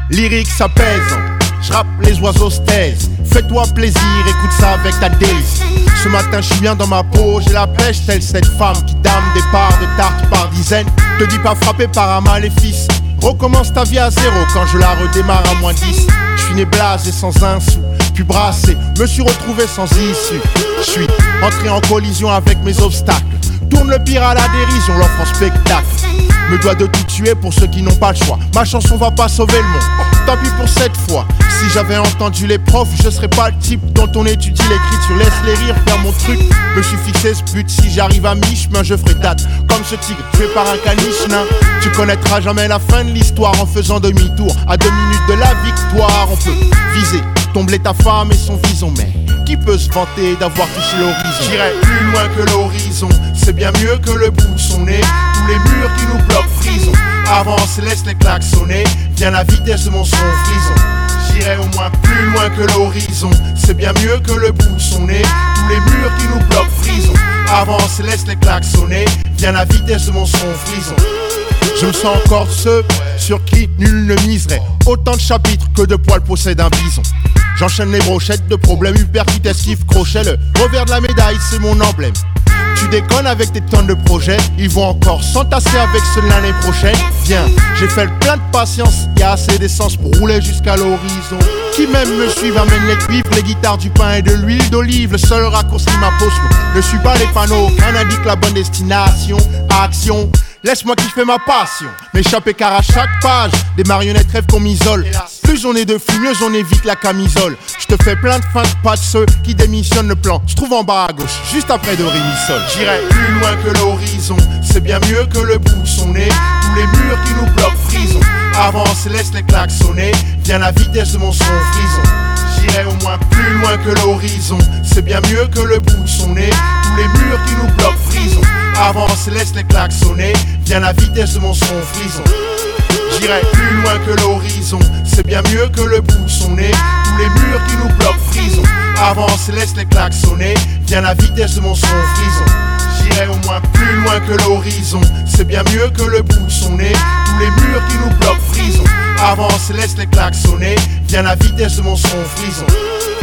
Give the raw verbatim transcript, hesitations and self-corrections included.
Lyrique ça pèse, j'rappe les oiseaux se taisent. Fais-toi plaisir, écoute ça avec ta délice. Ce matin je suis bien dans ma peau, j'ai la pêche telle cette femme qui dame des parts de tarte par dizaines. Te dis pas frappé par un maléfice, recommence ta vie à zéro quand je la redémarre à moins dix. Je suis né blasé sans un sou, puis brassé, me suis retrouvé sans issue. Je suis entré en collision avec mes obstacles, tourne le pire à la dérision, l'offre en spectacle. Me dois de tout tuer pour ceux qui n'ont pas le choix. Ma chanson va pas sauver le monde, tant pis pour cette fois. Si j'avais entendu les profs, je serais pas le type dont on étudie l'écriture. Laisse-les rire, faire mon truc. Me suis fixé ce but, si j'arrive à mi-chemin, je ferai date. Comme ce tigre, tué par un caniche nain. Tu connaîtras jamais la fin de l'histoire en faisant demi-tour. À deux minutes de la victoire, on peut viser, tomber ta femme et son vison. Mais qui peut se vanter d'avoir touché l'horizon? J'irai plus loin que l'horizon, c'est bien mieux que le bout de son nez. Tous les murs qui nous bloquent frison. Avance, laisse les claques sonner, viens la vitesse de mon son frison. J'irai au moins plus loin que l'horizon, c'est bien mieux que le bout de son nez. Tous les murs qui nous bloquent frison. Avance, laisse les claques sonner, viens la vitesse de mon son frison. Je me sens encore ceux sur qui nul ne miserait. Autant de chapitres que de poils possède un bison. J'enchaîne les brochettes de problèmes, hypercute, esquive, crochet. Le revers de la médaille, c'est mon emblème. Tu déconnes avec tes tonnes de projets, ils vont encore s'entasser avec ceux de l'année prochaine. Viens, j'ai fait le plein de patience, y a assez d'essence pour rouler jusqu'à l'horizon. Qui même me suivent amène les cuivres, les guitares, du pain et de l'huile d'olive. Le seul raccourci m'impose, ne suis pas les panneaux, rien n'indique la bonne destination. Action, laisse-moi kiffer ma passion, m'échapper car à chaque page, des marionnettes rêvent qu'on m'isole. Plus on est de flux, mieux on évite la camisole. Je te fais plein de feintes, pas de ceux qui démissionnent le plan. Je trouve en bas à gauche, juste après de Rémisol. J'irai plus loin que l'horizon, c'est bien mieux que le bout de son nez. Tous les murs qui nous bloquent frison. Avance, laisse les claques sonner, viens la vitesse de mon son frison. J'irai au moins plus loin que l'horizon, c'est bien mieux que le bout de son nez. Tous les murs qui nous bloquent frison. Avance, laisse les claques sonner, viens la vitesse de mon son frison. J'irai plus loin que l'horizon, c'est bien mieux que le bout de son nez. Tous les murs qui nous bloquent frison. Avance, laisse les claques sonner, viens la vitesse de mon son frison. J'irai au moins plus loin que l'horizon, c'est bien mieux que le bout de son nez. Tous les murs qui nous bloquent frison. Avance, laisse les claques sonner, viens la vitesse de mon son frison.